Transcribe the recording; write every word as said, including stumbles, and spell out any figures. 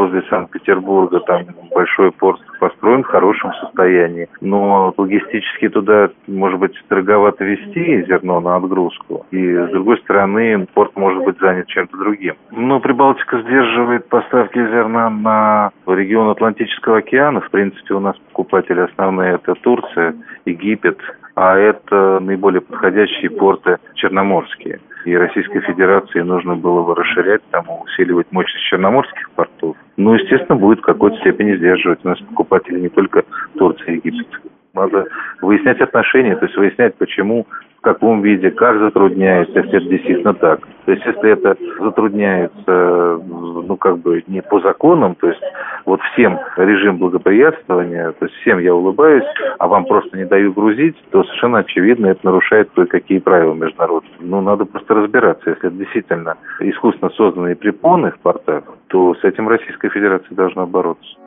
возле Санкт-Петербурга, там большой порт построен в хорошем состоянии, но логистически туда, может быть, дороговато везти зерно на отгрузку, и, с другой стороны, порт может быть занят чем-то другим. Но Прибалтика сдерживает поставки зерна на регион Атлантического океана. В принципе, у нас покупатели основные – это Турция, Египет, а это наиболее подходящие порты черноморские. И Российской Федерации нужно было бы расширять, там, усиливать мощность черноморских портов. Ну, естественно, будет в какой-то степени сдерживать. У нас покупатели не только Турция и Египет. Надо выяснять отношения, то есть выяснять, почему, в каком виде, как затрудняется, если это действительно так. То есть если это затрудняется, ну, как бы не по законам, то есть вот всем режим благоприятствования, то есть всем я улыбаюсь, а вам просто не даю грузить, то совершенно очевидно это нарушает кое-какие правила международные. Ну, надо просто разбираться. Если это действительно искусственно созданные препоны в портах, то с этим Российская Федерация должна бороться.